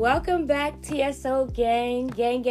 Welcome back, TSO gang.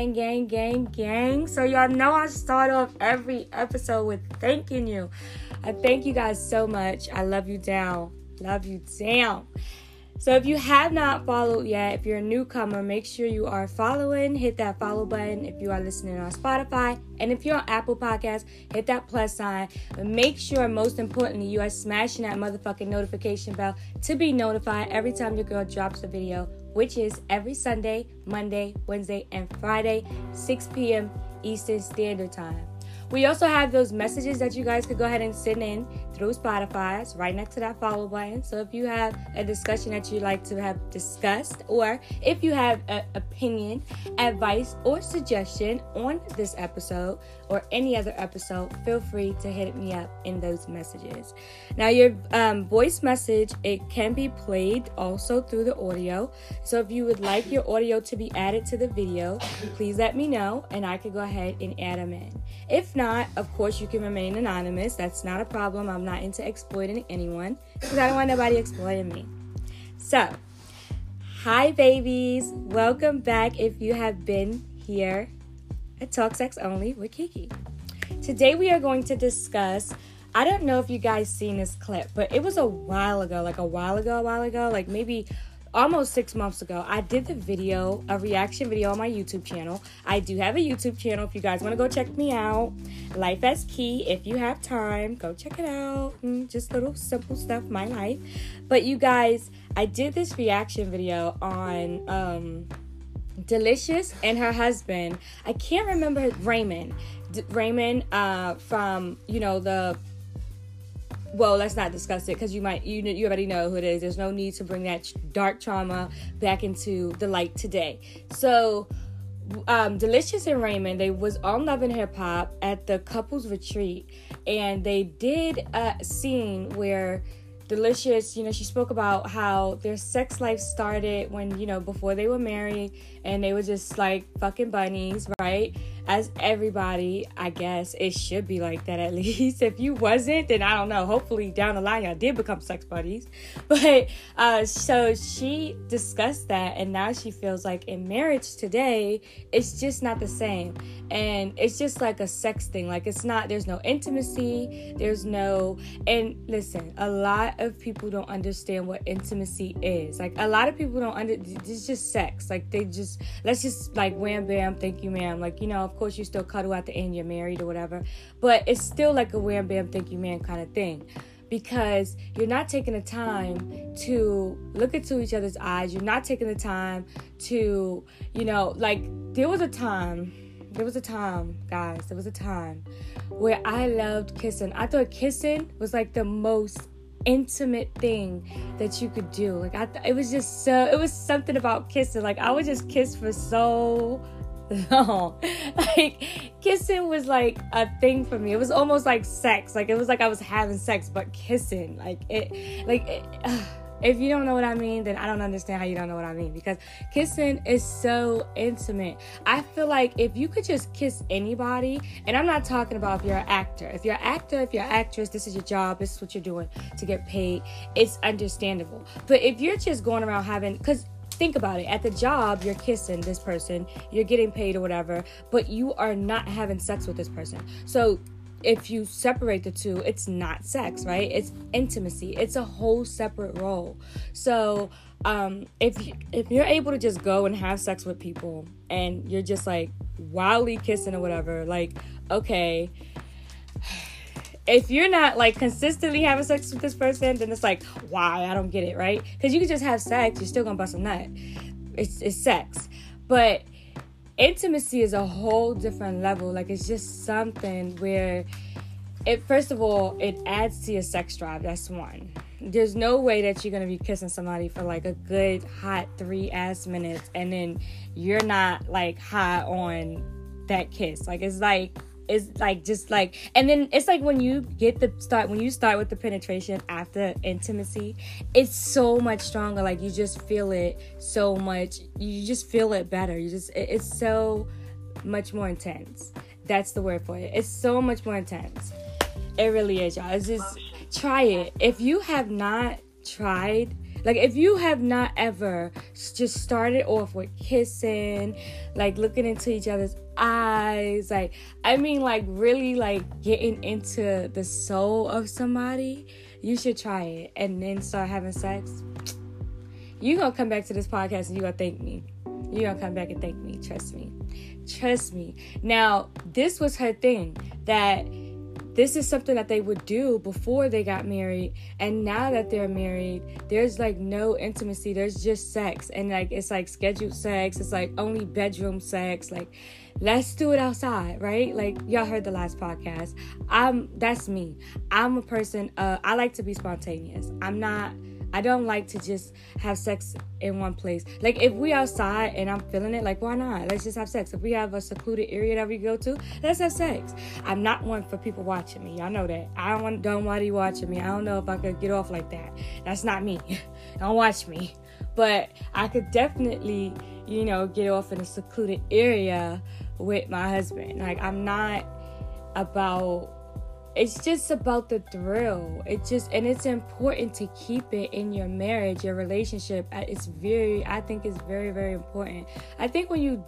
So y'all know I start off every episode with thanking you. I thank you guys so much. I love you down. So if you have not followed yet, if you're a newcomer, make sure you are following. Hit that follow button if you are listening on Spotify. And if you're on Apple Podcasts, hit that plus sign. But make sure, most importantly, you are smashing that motherfucking notification bell to be notified every time your girl drops a video, which is every Sunday, Monday, Wednesday, and Friday, 6 p.m. Eastern Standard Time. We also have those messages that you guys could go ahead and send in through Spotify. It's right next to that follow button. So if you have a discussion that you'd like to have discussed, or if you have an opinion, advice, or suggestion on this episode or any other episode, feel free to hit me up in those messages. Now, your voice message, it can be played also through the audio. So if you would like your audio to be added to the video, please let me know and I could go ahead and add them in. If not, of course, you can remain anonymous. That's not a problem. I'm not into exploiting anyone because I don't want nobody exploiting me. So, hi, babies. Welcome back if you have been here at Talk Sex Only with Kiki. Today, we are going to discuss, I don't know if you guys seen this clip, but it was a while ago, like maybe almost 6 months ago. I did a reaction video on my YouTube channel. I do have a YouTube channel. If you guys want to go check me out, Life as Key. If you have time, go check it out. Just little simple stuff, my life. But you guys, I did this reaction video on Delicious and her husband. I can't remember Raymond. Raymond from, well, let's not discuss it because you already know who it is. There's no need to bring that dark trauma back into the light today. So, Delicious and Raymond, they was on Love and Hip Hop at the couples retreat, and they did a scene where Delicious, she spoke about how their sex life started when, before they were married, and they were just like fucking bunnies, right? As everybody, I guess it should be like that at least. If you wasn't, then I don't know. Hopefully down the line y'all did become sex buddies. But so she discussed that, and now she feels like in marriage today, it's just not the same. And it's just like a sex thing. Like it's not, there's no intimacy, and listen, a lot of people don't understand what intimacy is. Like a lot of people it's just sex. Like let's just like wham bam, thank you ma'am. Like, of course you still cuddle at the end, you're married or whatever, but it's still like a wham bam, thank you ma'am kind of thing, because you're not taking the time to look into each other's eyes. You're not taking the time to, like there was a time, guys, where I loved kissing. I thought kissing was like the most intimate thing that you could do. Like it was something about kissing. Like I would just kiss for so long. Like kissing was like a thing for me. It was almost like sex. Like it was like I was having sex but kissing. If you don't know what I mean, then I don't understand how you don't know what I mean, because kissing is so intimate. I feel like if you could just kiss anybody, and I'm not talking about if you're an actor. If you're an actor, if you're an actress, this is your job, this is what you're doing to get paid, it's understandable. But if you're just going around because think about it, at the job, you're kissing this person, you're getting paid or whatever, but you are not having sex with this person. So if you separate the two, it's not sex, right? It's intimacy. It's a whole separate role. So if you're able to just go and have sex with people and you're just like wildly kissing or whatever, like, okay, if you're not like consistently having sex with this person, then it's like, why? I don't get it, right? Because you can just have sex, you're still gonna bust a nut. It's sex. But intimacy is a whole different level. Like it's just something where first of all, it adds to your sex drive. That's one. There's no way that you're gonna be kissing somebody for like a good hot 3 ass minutes and then you're not like high on that kiss. Like it's like just like, and then it's like when you start with the penetration after intimacy, it's so much stronger. Like you just feel it so much, you just feel it better. It's so much more intense. That's the word for it. It's so much more intense. It really is, y'all. It's just, try it. If you have not tried, Like, if you have not ever just started off with kissing, like looking into each other's eyes, like, I mean, like really like getting into the soul of somebody, you should try it and then start having sex. You're going to come back to this podcast and you're going to thank me. You're going to come back and thank me. Trust me. Trust me. Now, this was her thing, that this is something that they would do before they got married. And now that they're married, there's like no intimacy. There's just sex. And like, it's like scheduled sex. It's like only bedroom sex. Like, let's do it outside, right? Like, y'all heard the last podcast. That's me. I'm a person, I like to be spontaneous. I don't like to just have sex in one place. Like, if we outside and I'm feeling it, like, why not? Let's just have sex. If we have a secluded area that we go to, let's have sex. I'm not one for people watching me. Y'all know that. I don't want you watching me. I don't know if I could get off like that. That's not me. Don't watch me. But I could definitely, get off in a secluded area with my husband. Like, I'm not about... It's just about the thrill. And it's important to keep it in your marriage, your relationship. I think it's very, very important. I think when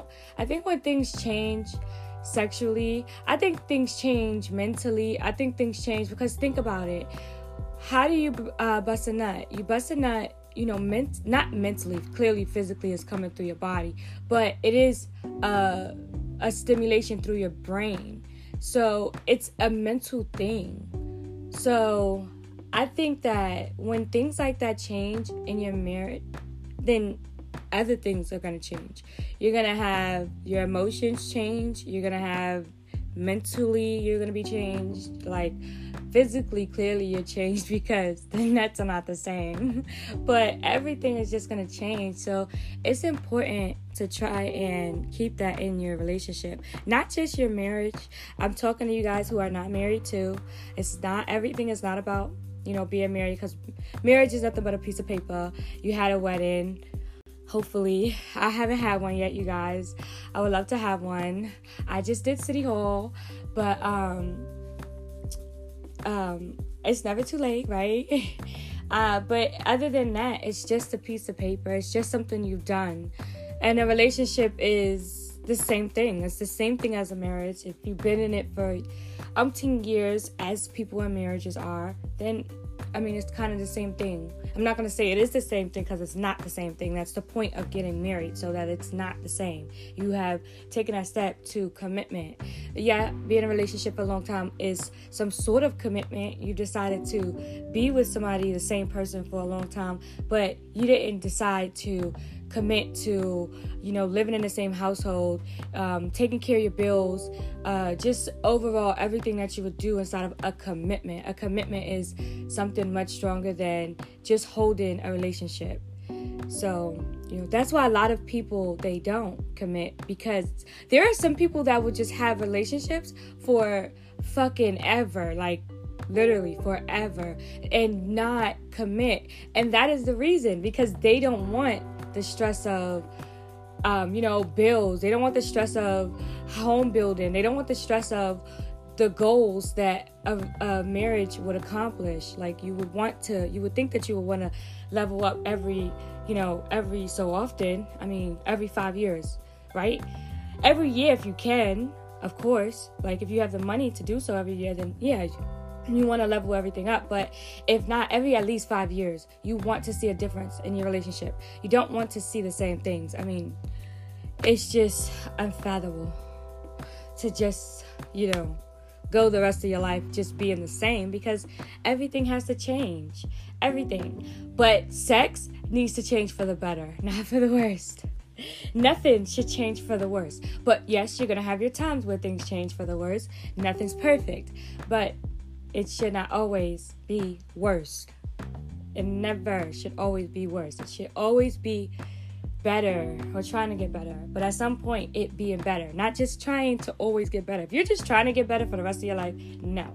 things change sexually, I think things change mentally. I think things change because think about it. How do you bust a nut? You bust a nut, not mentally, clearly physically is coming through your body, but it is a stimulation through your brain. So it's a mental thing. So I think that when things like that change in your marriage, then other things are going to change. You're going to have your emotions change. You're going to have mentally, you're going to be changed. Like physically, clearly you're changed because the nuts are not the same. But everything is just going to change. So it's important to try and keep that in your relationship. Not just your marriage. I'm talking to you guys who are not married too. Everything is not about, being married, because marriage is nothing but a piece of paper. You had a wedding. Hopefully. I haven't had one yet, you guys. I would love to have one. I just did City Hall, but it's never too late, right? But other than that, it's just a piece of paper. It's just something you've done. And a relationship is the same thing. It's the same thing as a marriage. If you've been in it for umpteen years, as people in marriages are, then, it's kind of the same thing. I'm not going to say it is the same thing because it's not the same thing. That's the point of getting married, so that it's not the same. You have taken that step to commitment. Yeah, being in a relationship for a long time is some sort of commitment. You decided to be with somebody, the same person, for a long time, but you didn't decide to commit to, living in the same household, taking care of your bills, just overall everything that you would do inside of a commitment. A commitment is something much stronger than just holding a relationship. So, that's why a lot of people, they don't commit, because there are some people that would just have relationships for fucking ever, like literally forever, and not commit. And that is the reason, because they don't want the stress of bills. They don't want the stress of home building. They don't want the stress of the goals that a marriage would accomplish. Like, you would think that you would want to level up every so often. Every 5 years, right? Every year if you can, of course. Like, if you have the money to do so every year, then yeah, you want to level everything up. But if not, every at least 5 years, you want to see a difference in your relationship. You don't want to see the same things. It's just unfathomable to just, go the rest of your life just being the same, because everything has to change. Everything. But sex needs to change for the better, not for the worst. Nothing should change for the worst. But yes, you're going to have your times where things change for the worst. Nothing's perfect. But it should not always be worse. It never should always be worse. It should always be better, or trying to get better. But at some point, it being better. Not just trying to always get better. If you're just trying to get better for the rest of your life, no.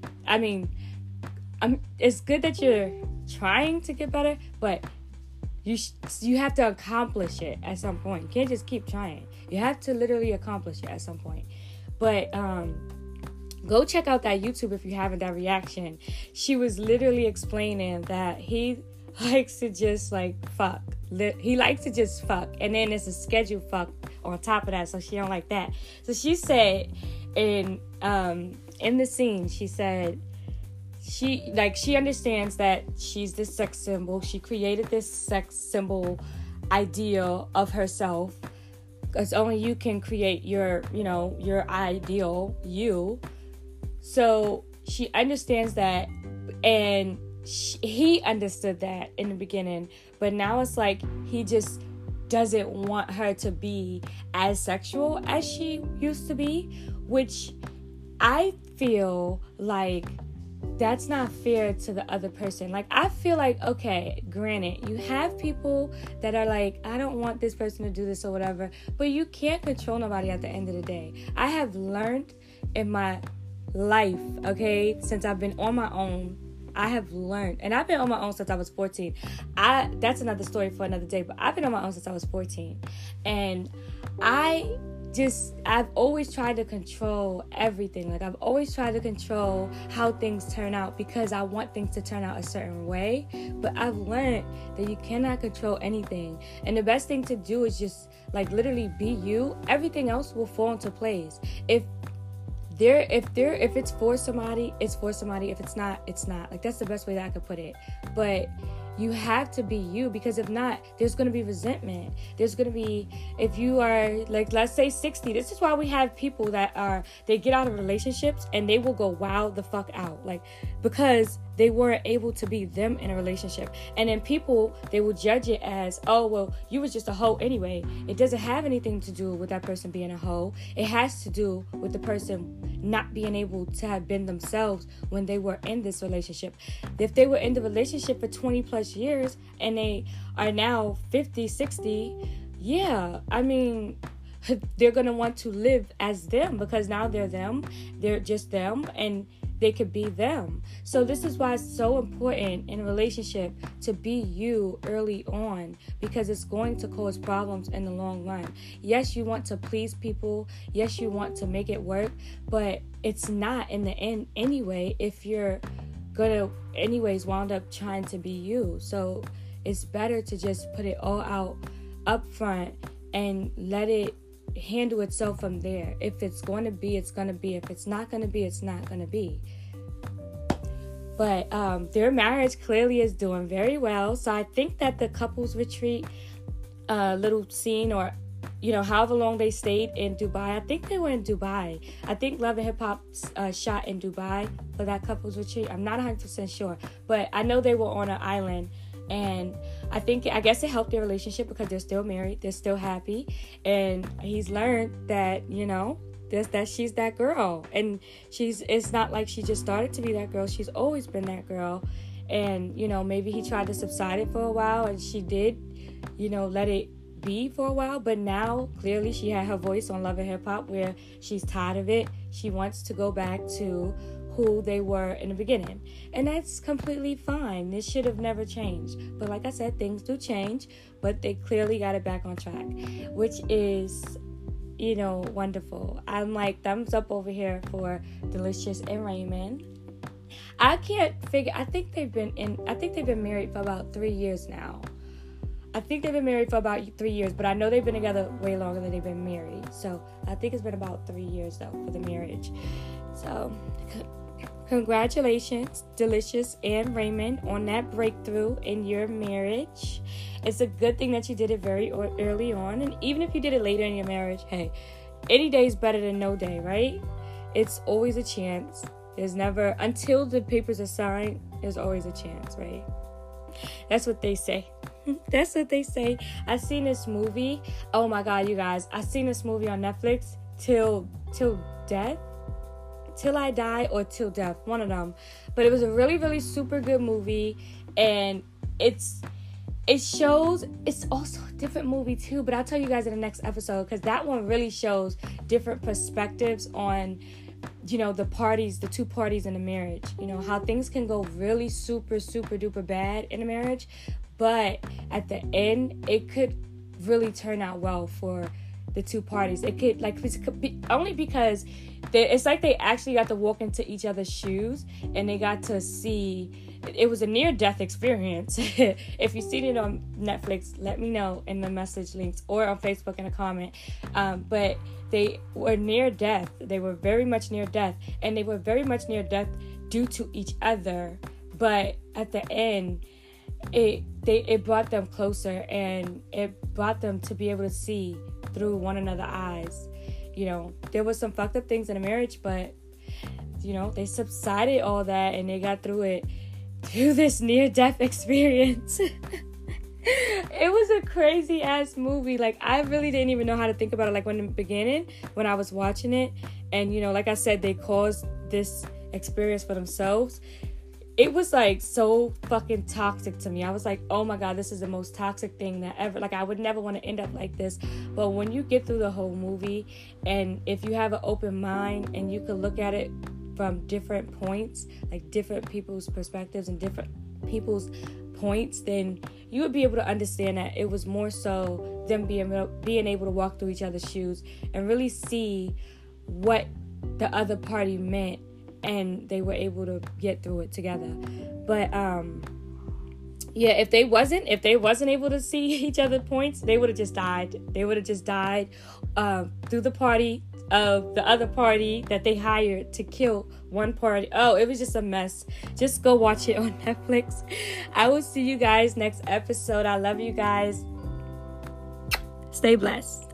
It's good that you're trying to get better, but you have to accomplish it at some point. You can't just keep trying. You have to literally accomplish it at some point. But go check out that YouTube if you haven't, that reaction. She was literally explaining that likes to just like fuck. He likes to just fuck, and then it's a scheduled fuck on top of that, so she don't like that. So she said in the scene, she said she understands that she's this sex symbol. She created this sex symbol ideal of herself, because only you can create your ideal you. So she understands that, and he understood that in the beginning, but now it's like he just doesn't want her to be as sexual as she used to be, which I feel like that's not fair to the other person. Like, I feel like, okay, granted, you have people that are like, I don't want this person to do this or whatever, but you can't control nobody at the end of the day. I have learned in my life, okay, since I've been on my own, I have learned, and I've been on my own since I was 14. That's another story for another day, but I've been on my own since I was 14. And I've always tried to control everything. Like, I've always tried to control how things turn out because I want things to turn out a certain way. But I've learned that you cannot control anything. And the best thing to do is just, like, literally be you. Everything else will fall into place. If it's for somebody, it's for somebody. If it's not, it's not. Like, that's the best way that I could put it. But you have to be you, because if not, there's going to be resentment. There's going to be, if you are, like, let's say 60, this is why we have people that they get out of relationships and they will go wild the fuck out. Like, because they weren't able to be them in a relationship. And then people, they will judge it as, oh, well, you was just a hoe anyway. It doesn't have anything to do with that person being a hoe. It has to do with the person not being able to have been themselves when they were in this relationship. If they were in the relationship for 20 plus years and they are now 50, 60, yeah, I mean, they're going to want to live as them, because now they're them. They're just them, and they could be them. So this is why it's so important in a relationship to be you early on, because it's going to cause problems in the long run. Yes, you want to please people. Yes, you want to make it work, but it's not in the end anyway if you're gonna anyways wound up trying to be you. So it's better to just put it all out up front and let it handle itself from there. If it's going to be, it's going to be. If it's not going to be, it's not going to be. But their marriage clearly is doing very well. So I think that the couples retreat little scene, or however long they stayed in Dubai, I think they were in Dubai. I think Love and Hip Hop shot in Dubai for that couples retreat. I'm not 100% sure, but I know they were on an island. And I guess it helped their relationship because they're still married. They're still happy. And he's learned that, that she's that girl. And it's not like she just started to be that girl. She's always been that girl. And, maybe he tried to subside it for a while, and she did, let it be for a while. But now, clearly, she had her voice on Love and Hip Hop where she's tired of it. She wants to go back to who they were in the beginning, and that's completely fine. This should have never changed, but like I said, things do change, but they clearly got it back on track, which is wonderful. I'm like, thumbs up over here for Delicious and Raymond. I think they've been married for about 3 years now. I think they've been married for about 3 years, but I know they've been together way longer than they've been married. So I think it's been about 3 years though for the marriage. So congratulations, Delicious and Raymond, on that breakthrough in your marriage. It's a good thing that you did it very early on. And even if you did it later in your marriage, hey, any day is better than no day, right? It's always a chance. There's never, until the papers are signed, there's always a chance, right? That's what they say. That's what they say. I seen this movie. Oh my God, you guys. I seen this movie on Netflix, Till Death. Till I Die or Till Death, one of them. But it was a really, really super good movie, and it shows, it's also a different movie too, but I'll tell you guys in the next episode, because that one really shows different perspectives on, the two parties in a marriage, how things can go really super, super duper bad in a marriage, but at the end, it could really turn out well for the two parties. It could be only because it's like they actually got to walk into each other's shoes, and they got to see it was a near-death experience. If you've seen it on Netflix, let me know in the message links or on Facebook in a comment. But they were near death. They were very much near death. And they were very much near death due to each other. But at the end, it brought them closer, and it brought them to be able to see through one another's eyes. You know, there was some fucked up things in the marriage, but, you know, they subsided all that and they got through it through this near-death experience. It was a crazy ass movie. Like, I really didn't even know how to think about it. Like, when in the beginning, when I was watching it, and, you know, like I said, they caused this experience for themselves. It was like so fucking toxic to me. I was like, oh my God, this is the most toxic thing that ever. Like, I would never want to end up like this. But when you get through the whole movie, and if you have an open mind and you can look at it from different points, like different people's perspectives and different people's points, then you would be able to understand that it was more so them being able to walk through each other's shoes and really see what the other party meant, and they were able to get through it together. But yeah, if they wasn't able to see each other's points, they would have just died. They would have just died through the party of the other party that they hired to kill one party. Oh, it was just a mess. Just go watch it on Netflix. I will see you guys next episode. I love you guys. Stay blessed.